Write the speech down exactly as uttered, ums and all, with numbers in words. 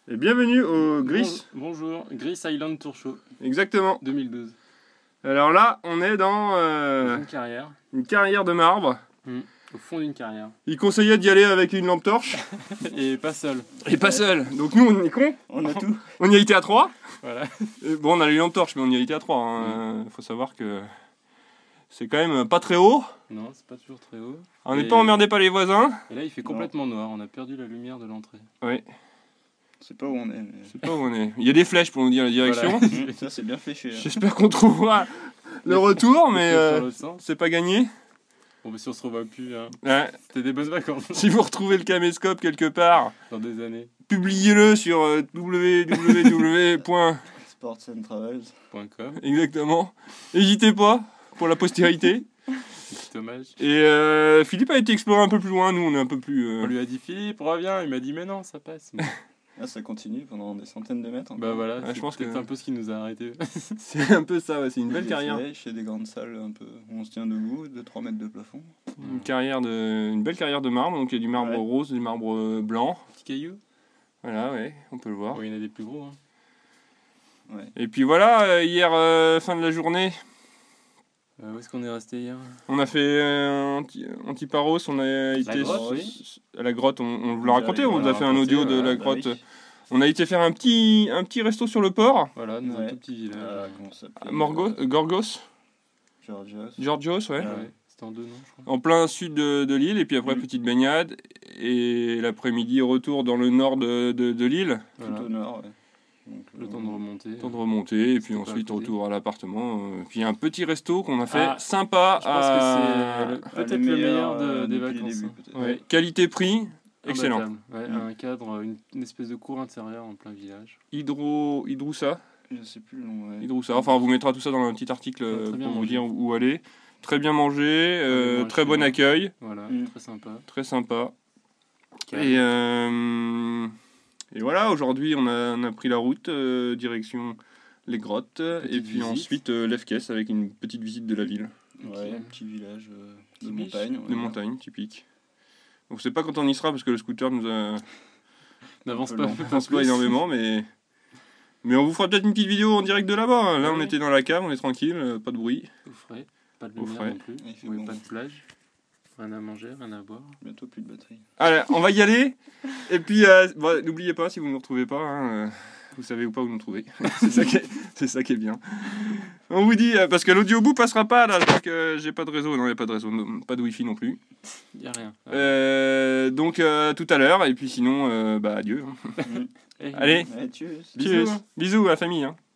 Et bienvenue au Gris. Bonjour, Gris Island Tour Show. Exactement. deux mille douze. Alors là, on est dans euh, une carrière. Une carrière de marbre. Mmh. Au fond d'une carrière. Il conseillait d'y aller avec une lampe torche. Et pas seul. Et pas seul. Donc nous, on est cons. On a tout. On y a été à trois. Voilà. Et bon, on a les lampes torches, mais on y a été à trois. Hein. Mmh. Faut savoir que c'est quand même pas très haut. Non, c'est pas toujours très haut. On n'est et... pas emmerdé par les voisins. Et là, il fait complètement non. noir. On a perdu la lumière de l'entrée. Oui. C'est pas où on est. Mais... C'est pas où on est. Il y a des flèches pour nous dire la direction. Voilà. Ça, c'est bien fléché. Hein. J'espère qu'on trouvera le retour, mais euh, c'est pas gagné. Bon, mais si on se revoit plus, hein. Ouais. C'était des bonnes vacances. Si vous retrouvez le caméscope quelque part, dans des années, publiez-le sur euh, w w w point sports and travels point com. Exactement. N'hésitez pas pour la postérité. C'est dommage. Et euh, Philippe a été explorer un peu plus loin, nous on est un peu plus... Euh... On lui a dit Philippe, reviens, il m'a dit mais non, ça passe. Mais... Là, ça continue pendant des centaines de mètres. Bah voilà, ouais, je pense que c'est un peu ce qui nous a arrêtés. C'est un peu ça, ouais, c'est une belle carrière. Chez des grandes salles un peu où on se tient debout, deux trois mètres de plafond. Une, carrière de... une belle carrière de marbre, donc il y a du marbre ouais. rose, du marbre blanc. Petit caillou. Voilà, ouais, on peut le voir. Bon, il y en a des plus gros. Hein. Ouais. Et puis voilà, hier, euh, fin de la journée. Euh, où est-ce qu'on est resté hier? On a fait euh, Antiparos, on a été la grotte, oui. à la grotte, on, on vous l'a raconté, on vous a fait un audio de la grotte. Bah oui. On a été faire un petit, un petit resto sur le port. Voilà, dans ouais. un tout petit village. Euh, Morgos, euh, Gorgos. Georgios. Georgios, ouais. Ah, ouais. C'était en deux noms, je crois. En plein sud de, de l'île, et puis après, mmh. petite baignade. Et l'après-midi, retour dans le nord de, de, de l'île. Voilà. Tout au nord, ouais. Donc, le temps de remonter. Le temps de remonter, et puis ensuite retour à l'appartement. Euh, puis un petit resto qu'on a fait ah, sympa. Je pense à... que c'est peut-être le meilleur de, des vacances. Début, ouais. Qualité-prix, excellent. Ouais, mmh. Un cadre, une, une espèce de cour intérieure en plein village. Hydro, Hydroussa. Je sais plus le nom. Ouais. Hydroussa. Enfin, on vous mettra tout ça dans un petit article ouais, pour mangé. Vous dire où aller. Très bien mangé, euh, très bon accueil. Voilà, mmh. très sympa. Très sympa. Calme. Et... Euh... Et voilà, aujourd'hui on a, on a pris la route, euh, direction les grottes, petite et puis visite. Ensuite euh, Lefkes avec une petite visite de la ville. Ouais, okay. Un petit village euh, de montagne. De montagne, typique. On ne sait pas quand on y sera parce que le scooter nous a... n'avance pas, pas énormément, mais... mais on vous fera peut-être une petite vidéo en direct de là-bas. Là, oui. On était dans la cave, on est tranquille, pas de bruit. Au frais, pas de lumière non plus, oui, bon. Pas de plage. Rien à manger, rien à boire. Bientôt plus de batterie. Allez, on va y aller. Et puis, euh, bon, n'oubliez pas, si vous ne nous retrouvez pas, hein, euh, vous savez où pas où nous trouver. c'est, ça qui est, c'est ça qui est bien. On vous dit, euh, parce que l'audiobook passera pas, là, je crois que j'ai pas de réseau. Non, il n'y a pas de réseau, non, pas de wifi non plus. Il n'y a rien. Euh, donc, euh, tout à l'heure, et puis sinon, euh, bah, adieu. Hein. Allez, ouais, tchuss. Bisous, bisous à la famille. Hein.